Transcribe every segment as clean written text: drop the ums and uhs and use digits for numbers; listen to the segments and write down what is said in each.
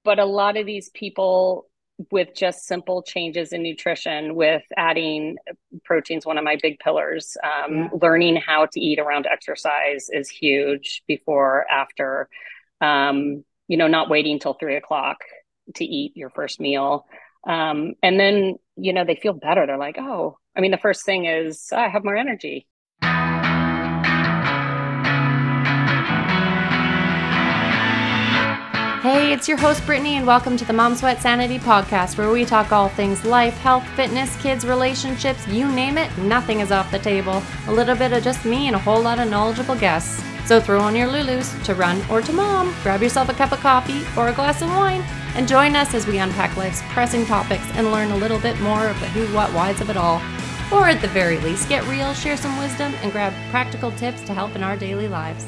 but a lot of these people with just simple changes in nutrition, with adding proteins, one of my big pillars, Yeah. learning how to eat around exercise is huge before, after, not waiting till 3 o'clock to eat your first meal. And then, they feel better. They're like, oh, I mean, the first thing is, I have more energy. Hey, it's your host Brittany, and welcome to the Mom Sweat Sanity podcast, where we talk all things life, health, fitness, kids, relationships, you name it, nothing is off the table. A little bit of just me and a whole lot of knowledgeable guests. So throw on your Lulus to run or to mom, grab yourself a cup of coffee or a glass of wine, and join us as we unpack life's pressing topics and learn a little bit more of the who, what, whys of it all. Or at the very least, get real, share some wisdom, and grab practical tips to help in our daily lives.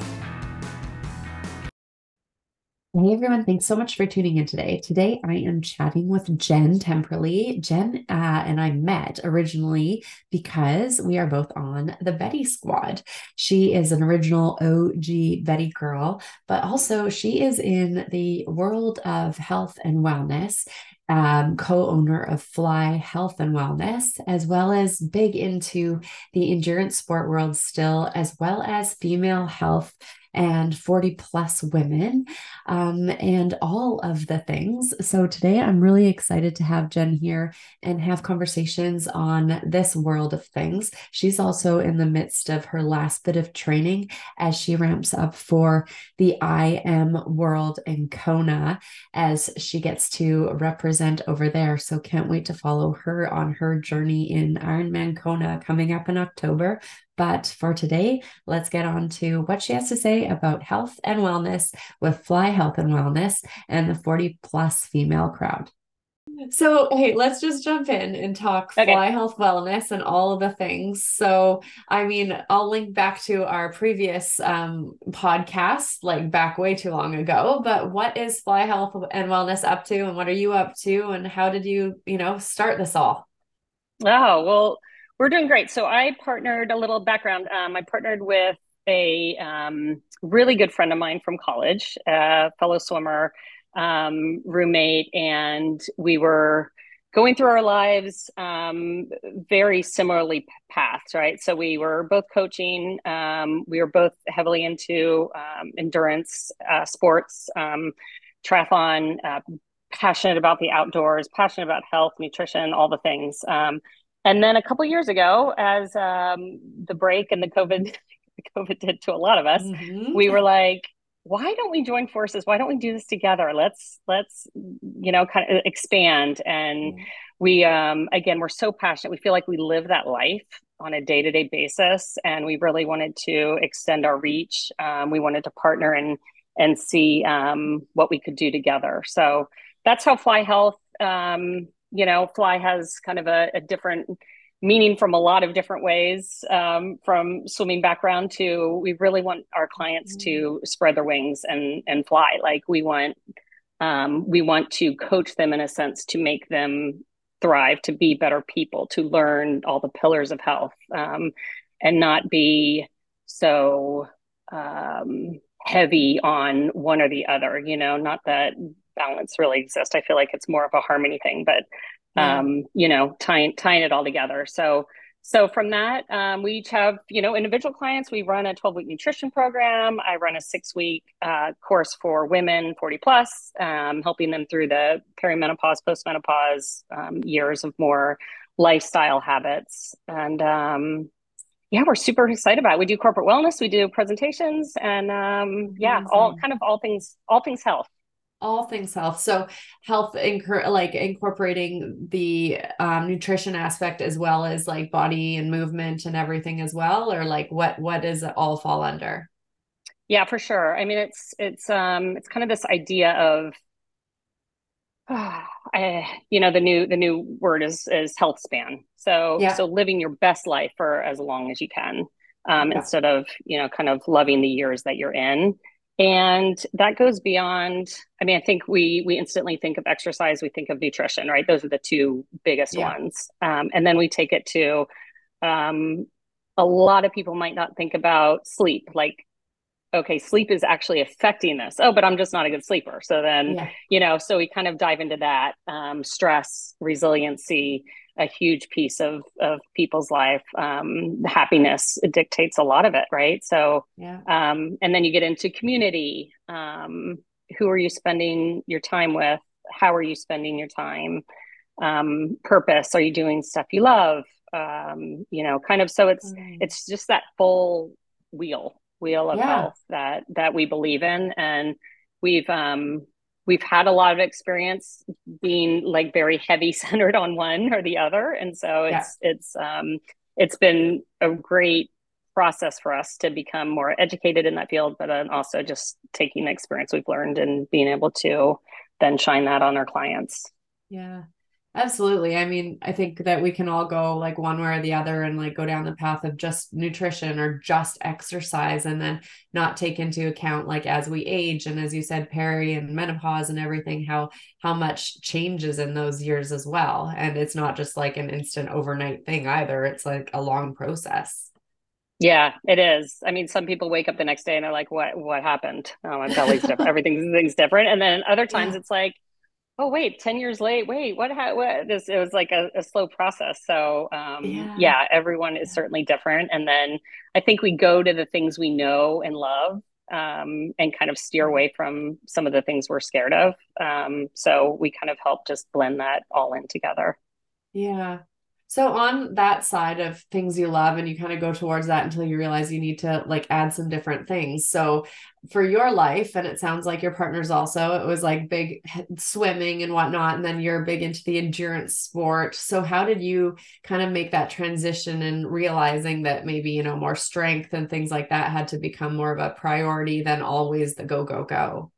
Hey everyone, thanks so much for tuning in today. Today I am chatting with Jen Temperley. Jen and I met originally because we are both on the Betty Squad. She is an original OG Betty girl, but also she is in the world of health and wellness. Co-owner of Fly Health and Wellness, as well as big into the endurance sport world still, as well as female health and 40 plus women, and all of the things. So today I'm really excited to have Jen here and have conversations on this world of things. She's also in the midst of her last bit of training as she ramps up for the IM World in Kona, as she gets to represent over there. So can't wait to follow her on her journey in Ironman Kona coming up in October. But for today, let's get on to what she has to say about health and wellness with Fly Health and Wellness and the 40 plus female crowd. So, hey, let's just jump in and talk Okay. Fly Health Wellness and all of the things. So, I mean, I'll link back to our previous podcast, like back way too long ago. But what is Fly Health and Wellness up to, and what are you up to, and how did you, start this all? Oh, well, we're doing great. So I partnered, a little background. I partnered with a really good friend of mine from college, a fellow swimmer, roommate, and we were going through our lives very similarly paths, right? So we were both coaching. We were both heavily into endurance sports, triathlon, passionate about the outdoors, passionate about health, nutrition, all the things. And then a couple of years ago, as the break and the COVID did to a lot of us, Mm-hmm. we were like, why don't we join forces? Why don't we do this together? Let's kind of expand. And we again, we're so passionate. We feel like we live that life on a day-to-day basis, and we really wanted to extend our reach. We wanted to partner and see what we could do together. So that's how Fly Health. Fly has kind of a different meaning from a lot of different ways, from swimming background to, we really want our clients to spread their wings and fly. Like we want to coach them in a sense to make them thrive, to be better people, to learn all the pillars of health, and not be so heavy on one or the other. Not that balance really exists. I feel like it's more of a harmony thing, but Yeah. tying it all together. So from that, we each have, individual clients. We run a 12-week nutrition program. I run a 6-week course for women 40 plus, helping them through the perimenopause, postmenopause years of more lifestyle habits. And yeah, we're super excited about it. We do corporate wellness, we do presentations, and yeah, Amazing. all things health. All things health. So health like incorporating the nutrition aspect as well as like body and movement and everything as well, or like what does it all fall under? Yeah, for sure. I mean, it's kind of this idea of the new word is health span. So Yeah. living your best life for as long as you can, Yeah. instead of kind of loving the years that you're in. And that goes beyond. I mean, I think we instantly think of exercise, we think of nutrition, right? Those are the two biggest Yeah. ones, and then we take it to, um, a lot of people might not think about sleep. Like, okay, sleep is actually affecting this. Oh, but I'm just not a good sleeper. So then, Yeah. so we kind of dive into that. Stress, resiliency, a huge piece of people's life. Happiness dictates a lot of it, right? So, Yeah. and then you get into community. Who are you spending your time with? How are you spending your time? Purpose. Are you doing stuff you love? Kind of. So Mm. it's just that full wheel of Yeah. health that we believe in, and we've we've had a lot of experience being like very heavy centered on one or the other, and so Yeah. it's been a great process for us to become more educated in that field, but then also just taking the experience we've learned and being able to then shine that on our clients. Yeah. Absolutely. I mean, I think that we can all go like one way or the other and like go down the path of just nutrition or just exercise and then not take into account like as we age and as you said, peri and menopause and everything, how much changes in those years as well. And it's not just like an instant overnight thing either. It's like a long process. Yeah, it is. I mean, some people wake up the next day and they're like, what happened? Oh, my belly's different. Everything's different. And then other times Yeah. it's like, oh wait, 10 years late. Wait, what this it was like a slow process. So Yeah. yeah, everyone is Yeah. certainly different. And then I think we go to the things we know and love, and kind of steer Yeah. away from some of the things we're scared of. So we kind of help just blend that all in together. Yeah. So on that side of things you love, and you kind of go towards that until you realize you need to like add some different things. So for your life, and it sounds like your partner's also, it was like big swimming and whatnot, and then you're big into the endurance sport. So how did you kind of make that transition and realizing that maybe, more strength and things like that had to become more of a priority than always the go, go, go?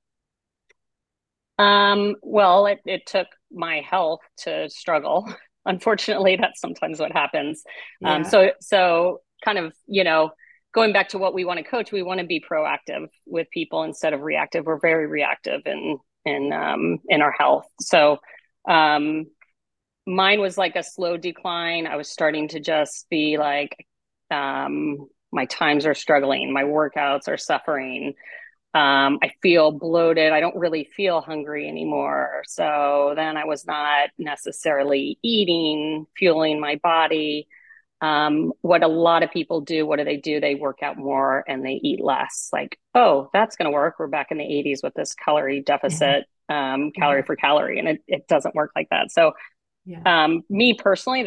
Well, it took my health to struggle. Unfortunately, that's sometimes what happens. Yeah. So kind of, going back to what we want to coach, we want to be proactive with people instead of reactive. We're very reactive in our health. So um, mine was like a slow decline. I was starting to just be like, my times are struggling, my workouts are suffering. I feel bloated. I don't really feel hungry anymore. So then I was not necessarily eating, fueling my body. What a lot of people do, what do they do? They work out more and they eat less. Like, oh, that's going to work. We're back in the 80s with this calorie Yeah. deficit, calorie Yeah. for calorie, and it doesn't work like that. So Yeah. me personally,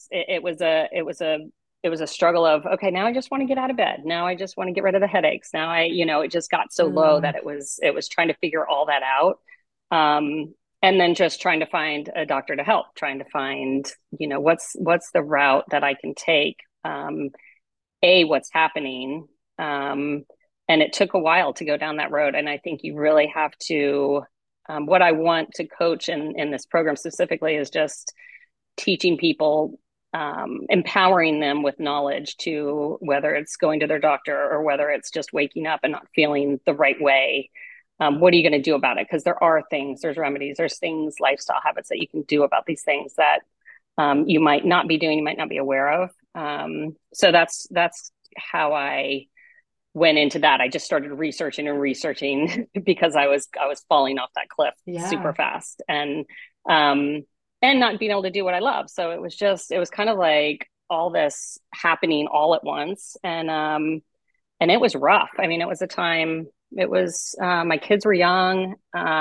it was a struggle of, okay, now I just want to get out of bed. Now I just want to get rid of the headaches. Now it just got so low Uh, that it was trying to figure all that out. And then just trying to find a doctor to help, trying to find, what's the route that I can take. What's happening. And it took a while to go down that road. And I think you really have to, what I want to coach in this program specifically is just teaching people, empowering them with knowledge to whether it's going to their doctor or whether it's just waking up and not feeling the right way. What are you going to do about it? Because there's remedies, there's things, lifestyle habits that you can do about these things that you might not be doing, you might not be aware of. So that's how I went into that. I just started researching and researching because I was falling off that cliff super yeah. fast, um and not being able to do what I love. So it was kind of like all this happening all at once, and it was rough. I mean, it was a time. It was my kids were young.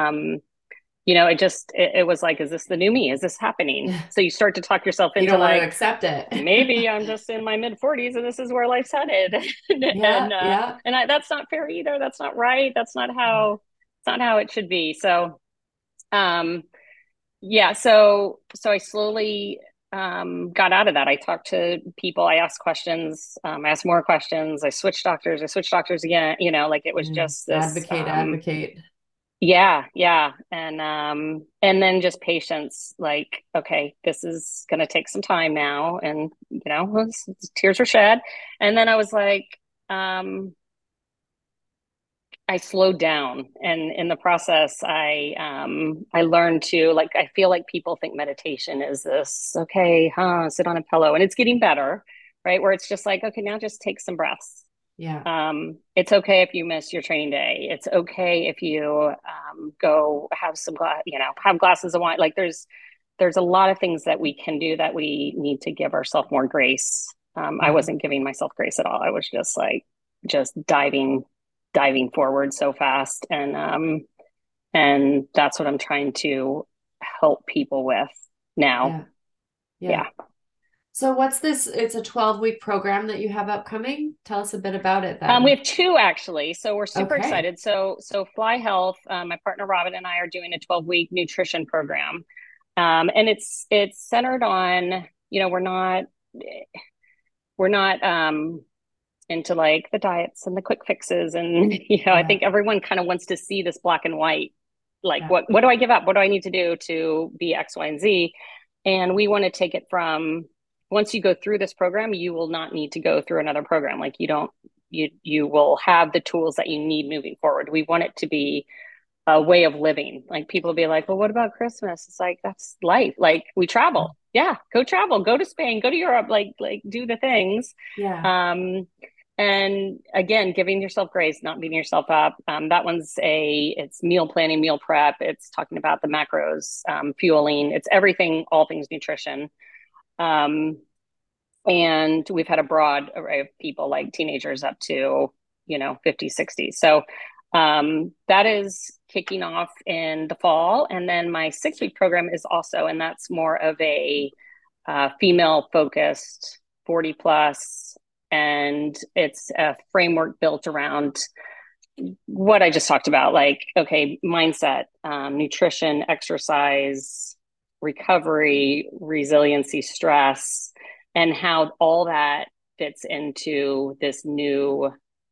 It was like, is this the new me? Is this happening? So you start to talk yourself You into don't want to like, accept it. maybe I'm just in my mid 40s and this is where life's headed. and Yeah, uh, yeah. that's not fair either. That's not right. That's not how it should be. So um, yeah, so I slowly got out of that. I talked to people. I asked questions. I asked more questions. I switched doctors. I switched doctors again. Like it was Yeah. just this. Advocate, advocate. Yeah, yeah. And then just patience, like, okay, this is gonna take some time now. And tears were shed. And then I was like, I slowed down, and in the process I learned to, like, I feel like people think meditation is this, okay, sit on a pillow, and it's getting better, right? Where it's just like, okay, now just take some breaths. Yeah. It's okay if you miss your training day. It's okay if you go have some have glasses of wine. Like there's a lot of things that we can do that we need to give ourselves more grace. I Yeah. wasn't giving myself grace at all. I was just like just diving forward so fast, and that's what I'm trying to help people with now. Yeah. Yeah. Yeah. So what's this? It's a 12-week program that you have upcoming. Tell us a bit about it We then. have two actually, so we're super Okay. excited. So Fly Health, my partner Robin and I are doing a 12-week nutrition program, and it's centered on we're not into like the diets and the quick fixes, and I Yeah. think everyone kind of wants to see this black and white, like Yeah. what do I give up? What do I need to do to be X, Y, and Z? And we want to take it from once you go through this program, you will not need to go through another program. Like you will have the tools that you need moving forward. We want it to be a way of living. Like people will be like, well, what about Christmas? It's like that's life. Like we travel. Yeah, go travel, go to Spain, go to Europe, like do the things. Yeah. Um, and again, giving yourself grace, not beating yourself up. That one's it's meal planning, meal prep. It's talking about the macros, fueling. It's everything, all things nutrition. Um, and we've had a broad array of people, like teenagers up to 50, 60. So that is kicking off in the fall, and then my 6-week program is also, and that's more of a female focused 40 plus, and it's a framework built around what I just talked about, like, okay, mindset, nutrition, exercise, recovery, resiliency, stress, and how all that fits into this new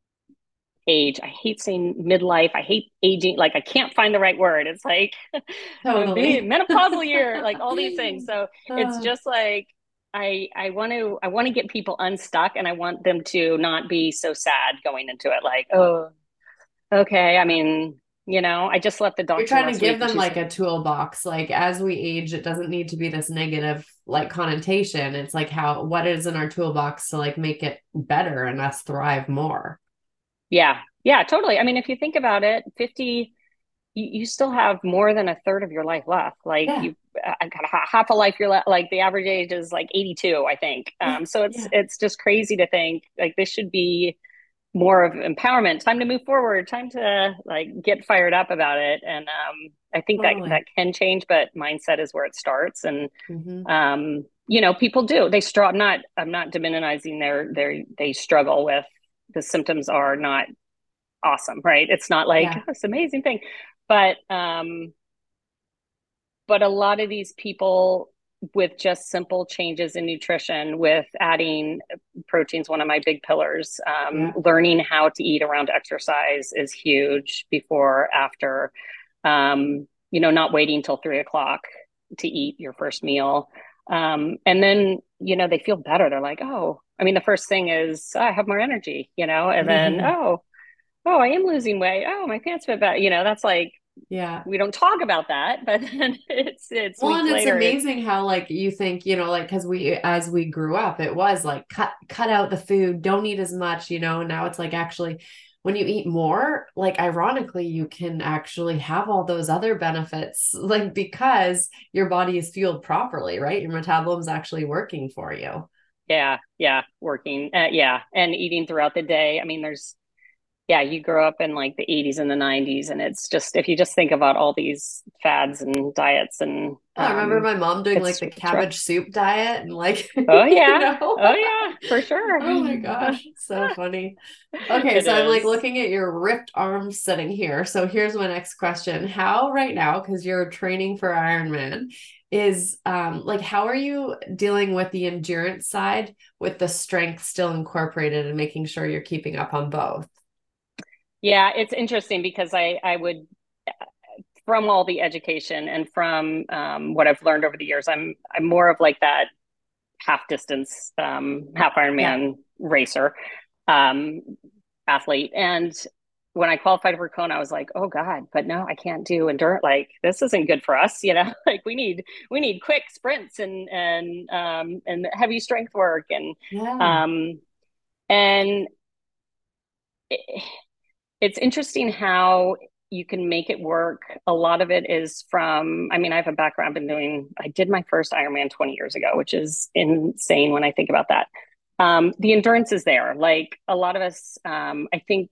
age. I hate saying midlife. I hate aging. Like I can't find the right word. It's like Totally. menopausal year, like all these things. So it's Uh, just like I want to get people unstuck, and I want them to not be so sad going into it. Like, oh, okay. I mean, I just left the you're doctor trying to last week give and them she like said, a toolbox. Like as we age, it doesn't need to be this negative like connotation. It's like what is in our toolbox to like make it better and us thrive more. yeah, yeah, totally. I mean, if you think about it, 50, you still have more than a third of your life left. Like Yeah. you got half a life. Like the average age is like 82, I think. Yeah. So it's, Yeah. it's just crazy to think like this should be more of empowerment, time to move forward, time to like get fired up about it. And I think that Totally. can change, but mindset is where it starts. And Hmm. people do. I'm not demonizing they struggle with the symptoms are not awesome, right? It's not like Yeah. oh, it's an amazing thing. But but a lot of these people with just simple changes in nutrition, with adding proteins, one of my big pillars, Yeah. learning how to eat around exercise is huge before, after, not waiting till 3 o'clock to eat your first meal. And then, they feel better. They're like, oh, I mean, the first thing is oh, I have more energy, and then, oh, I am losing weight. Oh, my pants fit better. That's like, Yeah. we don't talk about that, but then it's Well, weeks and it's later. It's amazing how like you think, like because as we grew up, it was like cut out the food, don't eat as much, now it's like actually when you eat more, like ironically, you can actually have all those other benefits, like because your body is fueled properly, right? Your metabolism's actually working for you. yeah, yeah, working, yeah, and eating throughout the day. I mean, you grow up in like the 80s and the 90s, and it's just if you just think about all these fads and diets, and Oh, I remember my mom doing like the it's rough. cabbage soup diet and like, Oh you yeah, know. oh yeah, for sure. Oh my gosh, so funny. Okay, It so I'm like is. looking at your ripped arms sitting here. So here's my next question. How right now, because you're training for Ironman, is like how are you dealing with the endurance side with the strength still incorporated and making sure you're keeping up on both? Yeah, it's interesting because I would, from all the education and from what I've learned over the years, I'm more of like that half distance, half Yeah. Ironman racer, um, athlete. And when I qualified for Kona, I was like, oh God, but no, I can't do endurance. Like this isn't good for us, like we need quick sprints and heavy strength work, and Yeah. um and it's interesting how you can make it work. A lot of it is from, I mean, I have a background in doing, I did my first Ironman 20 years ago, which is insane when I think about that. The endurance is there. Like a lot of us, I think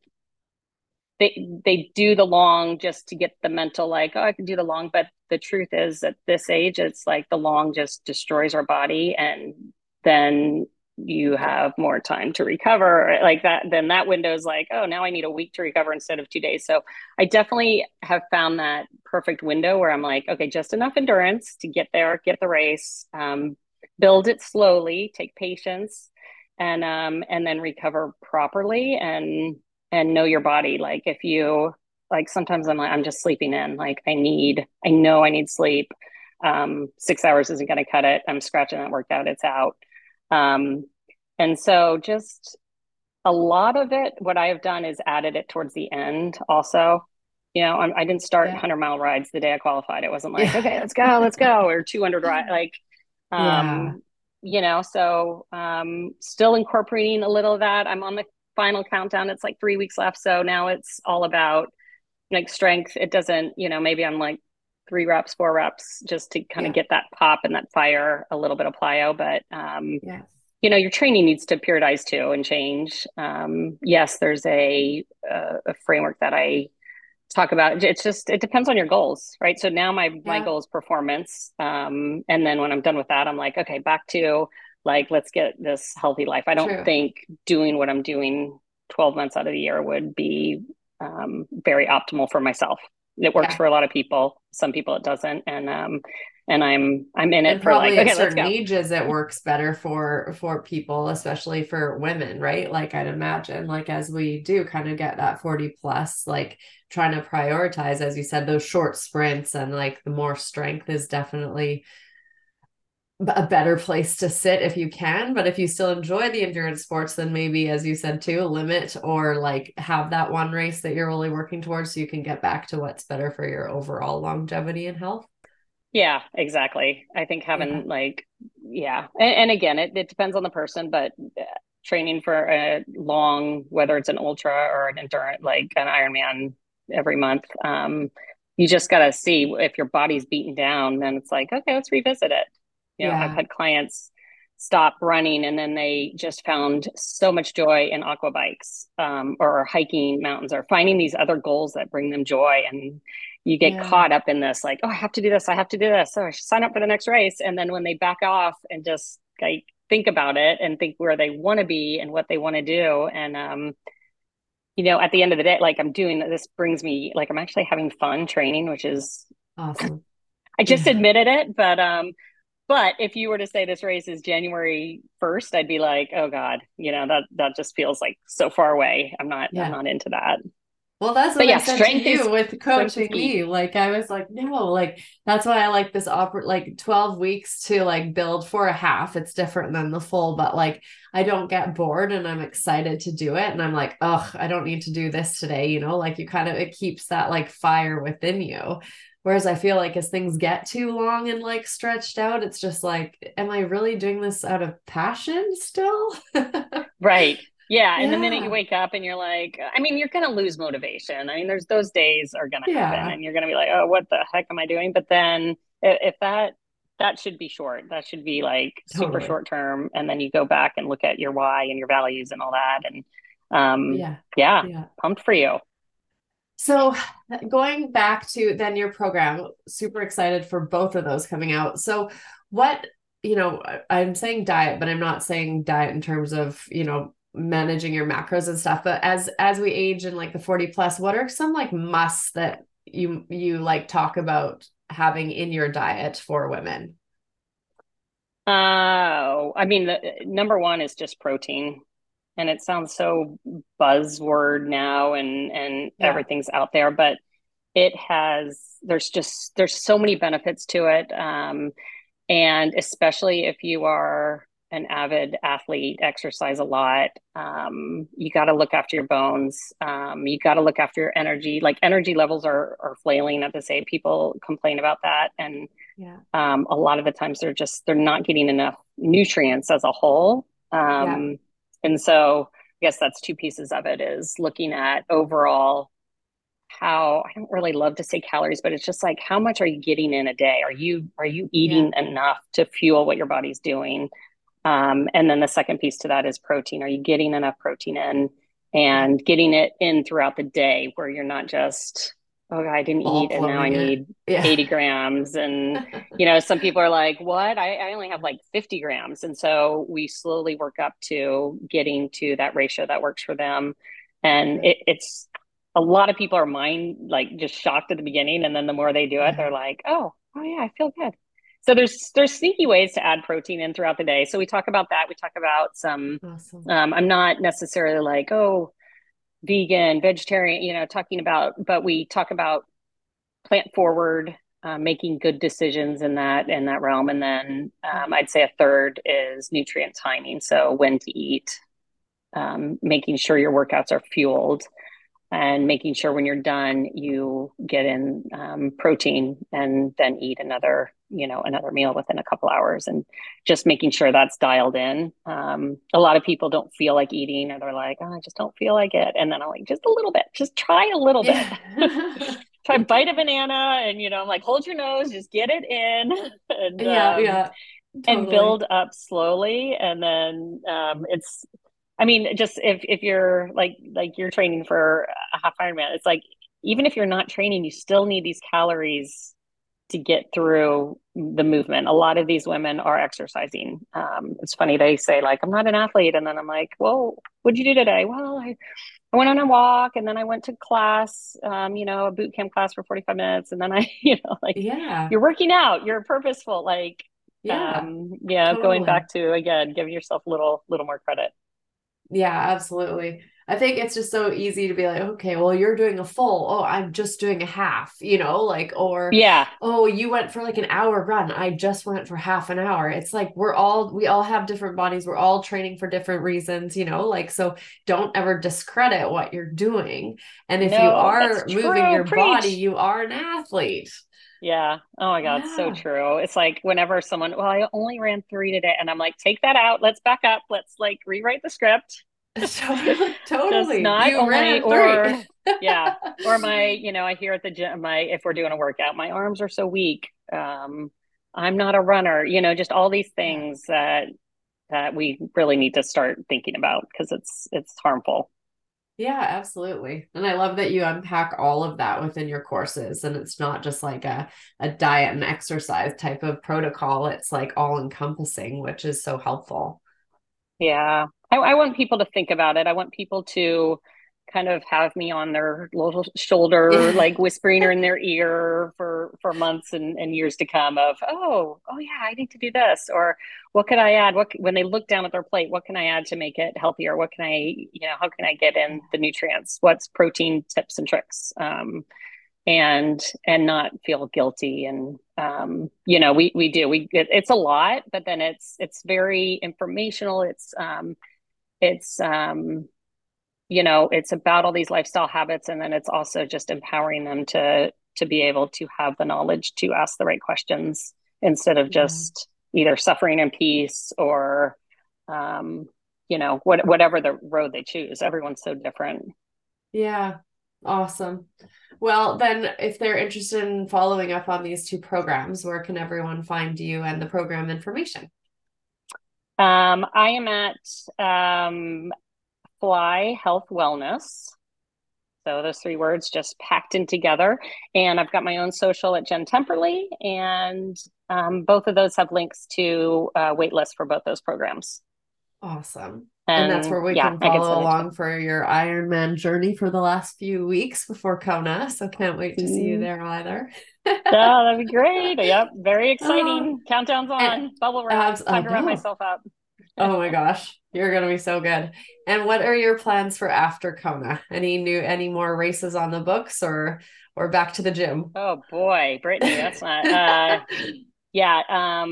they do the long just to get the mental, like, oh, I can do the long. But the truth is at this age, it's like the long just destroys our body. And then you have more time to recover like that. Then that window is like, oh, now I need a week to recover instead of 2 days. So I definitely have found that perfect window where I'm like, okay, just enough endurance to get there, get the race, build it slowly, take patience, and then recover properly and know your body. Like if you like, sometimes I'm like, I'm just sleeping in. Like I know I need sleep. 6 hours isn't going to cut it. I'm scratching that workout. It's out. Um, and so just a lot of it, what I have done is added it towards the end also. You know, I didn't start Yeah. 100-mile rides the day I qualified. It wasn't like, Yeah. okay, let's go, or 200 ride. Like, Yeah. um, so still incorporating a little of that. I'm on the final countdown. It's like 3 weeks left. So now it's all about like strength. It doesn't, maybe I'm like 3 reps, 4 reps just to kind of Yeah. get that pop and that fire, a little bit of plyo. But Yes. your training needs to periodize too and change. Yes, there's a framework that I talk about. It's just, it depends on your goals, right? So now my Yeah. goal is performance. And then when I'm done with that, I'm like, okay, back to like, let's get this healthy life. I don't True. think doing what I'm doing 12 months out of the year would be very optimal for myself. It works Yeah. for a lot of people. Some people it doesn't. And I'm in And it for like, probably at okay, let's certain go. ages it works better for people, especially for women, right? Like I'd imagine, like as we do kind of get that 40 plus, like trying to prioritize, as you said, those short sprints and like the more strength is definitely a better place to sit if you can. But if you still enjoy the endurance sports, then maybe, as you said too, limit or like have that one race that you're really working towards so you can get back to what's better for your overall longevity and health. Yeah, exactly. I think Yeah. having like, yeah. And again, it depends on the person, but training for a long, whether it's an ultra or an endurance, like an Ironman every month, you just got to see if your body's beaten down, then it's like, okay, let's revisit it. I've Yeah. had clients stop running and then they just found so much joy in aqua bikes, or hiking mountains or finding these other goals that bring them joy. And you get Yeah. caught up in this, like, oh, I have to do this, I have to do this, so I should sign up for the next race. And then when they back off and just like think about it and think where they want to be and what they want to do, and at the end of the day, like I'm doing this brings me like I'm actually having fun training, which is Awesome. I just Yeah. admitted it, but if you were to say this race is January 1st, I'd be like, oh God, that just feels like so far away. I'm Yeah. not into that. Well, that's But what I yeah, said to you with strength is coaching key. me. Like I was like, no, like that's why I like this like 12 weeks to like build for a half. It's different than the full, but like I don't get bored and I'm excited to do it. And I'm like, oh, I don't need to do this today, like you kind of it keeps that like fire within you. Whereas I feel like as things get too long and like stretched out, it's just like, am I really doing this out of passion still? Right. Yeah. And the minute you Yeah. wake up and you're like, I mean, you're going to lose motivation. I mean, there's those days are going to happen Yeah. and you're going to be like, oh, what the heck am I doing? But then if that should be short, that should be like super Totally. short term. And then you go back and look at your why and your values and all that. And Yeah. yeah, Yeah. pumped for you. So going back to then your program, super excited for both of those coming out. So what, I'm saying diet, but I'm not saying diet in terms of, managing your macros and stuff, but as we age in like the 40 plus, what are some like musts that you like talk about having in your diet for women? I mean, the number one is just protein. And it sounds so buzzword now and Yeah. everything's out there, but there's so many benefits to it. And especially if you are an avid athlete, exercise a lot, you got to look after your bones. You got to look after your energy. Like energy levels are flailing at this age. People complain about that. And Yeah. a lot of the times they're not getting enough nutrients as a whole. Yeah. And so guess that's two pieces of it, is looking at overall how, I don't really love to say calories, but it's just like, how much are you getting in a day? Are you Yeah. eating enough to fuel what your body's doing? And then the second piece to that is protein. Are you getting enough protein in, Yeah. and getting it in throughout the day, where you're not just, oh, I didn't eat Bulk and now I loading it. need Yeah. 80 grams. And, some people are like, what? I only have like 50 grams. And so we slowly work up to getting to that ratio that works for them. And Yeah. it's a lot of people are like just shocked at the beginning. And then the more they do it, Yeah. they're like, oh yeah, I feel good. So there's sneaky ways to add protein in throughout the day. So we talk about that. We talk about some. Awesome. I'm not necessarily like, oh, vegan, vegetarian, talking about, but we talk about plant forward, making good decisions in that realm, and then Yeah. I'd say a third is nutrient timing. So when to eat, making sure your workouts are fueled, and making sure when you're done you get in protein, and then eat another meal within a couple hours, and just making sure that's dialed in. A lot of people don't feel like eating, or they're like, oh, I just don't feel like it, and then I'm like, just a little bit, just try a little bit. Yeah. Try bite a banana, and I'm like, hold your nose, just get it in. and Yeah. Yeah. and Totally. build up slowly, and then it's, I mean, just if you're like you're training for a half Ironman, it's like, even if you're not training, you still need these calories to get through the movement. A lot of these women are exercising. It's funny, they say like, I'm not an athlete, and then I'm like, well, what'd you do today? Well, I went on a walk, and then I went to class, a boot camp class for 45 minutes, and then I, like, Yeah. you're working out, you're purposeful, like, Yeah. yeah, going Totally. back to, again, give yourself a little more credit. Yeah, absolutely. I think it's just so easy to be like, okay, well, you're doing a full. Oh, I'm just doing a half, like, or, Yeah. oh, you went for like an hour run. I just went for half an hour. It's like we all have different bodies. We're all training for different reasons, like, so don't ever discredit what you're doing. And if you No, that's are moving true. your body, Preach. you are an athlete. Yeah. Oh my God, so Yeah. true. It's like, whenever someone, well, I only ran 3 today, and I'm like, take that out. Let's back up. Let's like rewrite the script. Totally, Just totally. not You only, ran three. or yeah, or I hear at the gym, if we're doing a workout, my arms are so weak. I'm not a runner, just all these Yeah. things that we really need to start thinking about, because it's harmful. Yeah, absolutely. And I love that you unpack all of that within your courses. And it's not just like a diet and exercise type of protocol. It's like all encompassing, which is so helpful. Yeah. I want people to think about it. I want people to kind of have me on their little shoulder, Yeah. like whispering in their ear for months and years to come, of, oh yeah, I need to do this. Or what can I add? When they look down at their plate, what can I add to make it healthier? What can how can I get in the nutrients? What's protein tips and tricks? And not feel guilty. And it's a lot, but then it's very informational. It's about all these lifestyle habits, and then it's also just empowering them to be able to have the knowledge to ask the right questions, instead of Yeah. just either suffering in peace, or whatever the road they choose. Everyone's so different. Yeah. Awesome. Well, then, if they're interested in following up on these two programs, where can everyone find you and the program information? I am at Fly Health Wellness. So those three words just packed in together. And I've got my own social at Jen Temperley, and both of those have links to waitlist for both those programs. Awesome. And that's And where we yeah, can I can follow send it to along for your Ironman journey for the last few weeks before Kona. So can't wait to see you you. there either. Yeah, that'd be great. Yep, very Oh, exciting. Countdown's and on. Bubble wrap. abs, I Time to wrap know. myself up. Oh my gosh, you're gonna be so good. And what are your plans for after Kona? Any more races on the books, or back to the gym? Oh boy, Brittany, that's not. Yeah.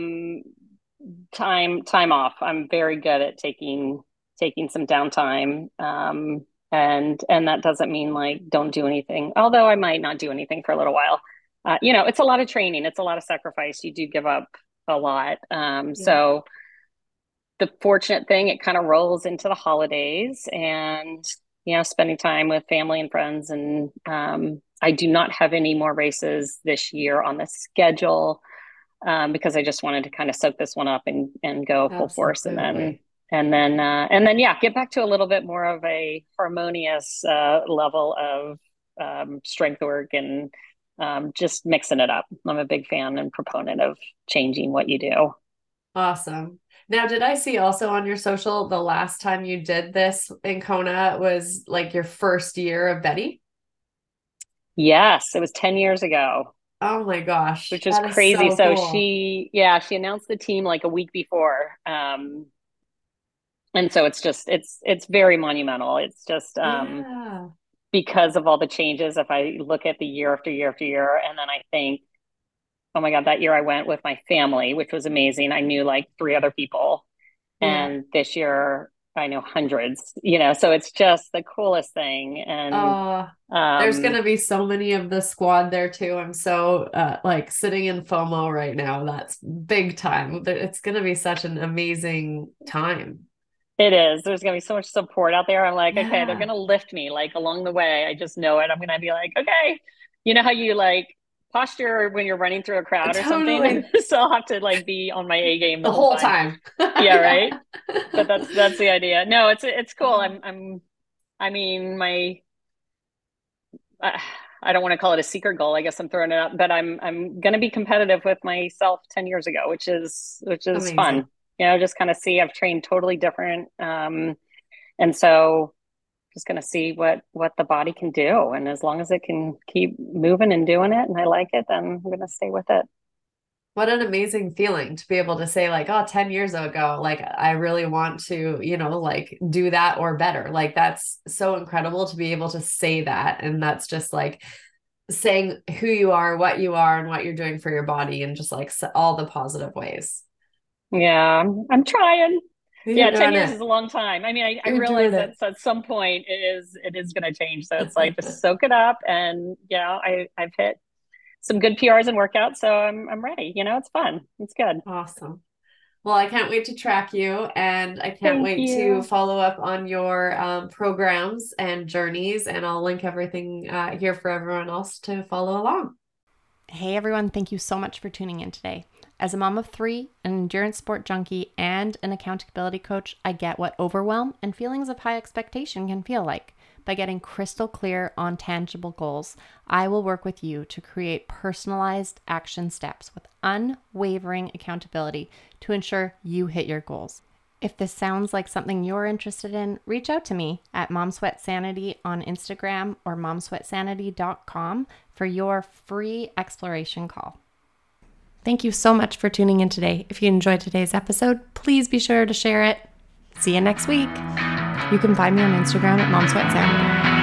Time off. I'm very good at taking some downtime. And that doesn't mean like don't do anything. Although I might not do anything for a little while. It's a lot of training. It's a lot of sacrifice. You do give up a lot. Yeah. So the fortunate thing, it kind of rolls into the holidays and, spending time with family and friends. And I do not have any more races this year on the schedule because I just wanted to kind of soak this one up and go full force. Absolutely. And then, get back to a little bit more of a harmonious level of strength work and just mixing it up. I'm a big fan and proponent of changing what you do. Awesome. Now, did I see also on your social the last time you did this in Kona was like your first year of Betty? Yes, it was 10 years ago, Oh my gosh, which is that is crazy. so So cool. she announced the team like a week before. And so it's very monumental. It's just Yeah. because of all the changes. If I look at the year after year after year, and then I think, oh my God, that year I went with my family, which was amazing. I knew like three other people. Yeah. And this year I know hundreds, so it's just the coolest thing. And Uh, there's um, gonna be so many of the squad there too. I'm so like sitting in FOMO right now. That's big time. It's gonna be such an amazing time. it is. There's going to be so much support out there. I'm like, okay, they're going Yeah, to lift me like along the way. I just know it. I'm going to be like, okay, you know how you like posture when you're running through a crowd or something? totally. So I'll have to like be on my A game the The whole whole time. time. Yeah, Yeah. right. But that's the idea. No, it's cool. I mean, uh, I don't want to call it a secret goal. I guess I'm throwing it up, but I'm going to be competitive with myself 10 years ago, which is Amazing. fun. Just kind of see I've trained totally different. And so just going to see what the body can do. And as long as it can keep moving and doing it and I like it, then I'm going to stay with it. What an amazing feeling to be able to say, like, oh, 10 years ago, like, I really want to, like do that or better. Like, that's so incredible to be able to say that. And that's just like saying who you are, what you are, and what you're doing for your body, and just like all the positive ways. Yeah, I'm trying. You're Yeah, 10 doing years it. is a long time. I mean, I You're doing realize it. that at some point it is going to change. So it's like just soak it up. And, I've hit some good PRs and workouts. So I'm ready. It's fun. It's good. Awesome. Well, I can't wait to track you, and I can't Thank wait to you. follow up on your programs and journeys. And I'll link everything here for everyone else to follow along. Hey everyone, thank you so much for tuning in today. As a mom of three, an endurance sport junkie, and an accountability coach, I get what overwhelm and feelings of high expectation can feel like. By getting crystal clear on tangible goals, I will work with you to create personalized action steps with unwavering accountability to ensure you hit your goals. If this sounds like something you're interested in, reach out to me at MomSweatSanity on Instagram or momsweatsanity.com for your free exploration call. Thank you so much for tuning in today. If you enjoyed today's episode, please be sure to share it. See you next week. You can find me on Instagram at MomSweatSanity.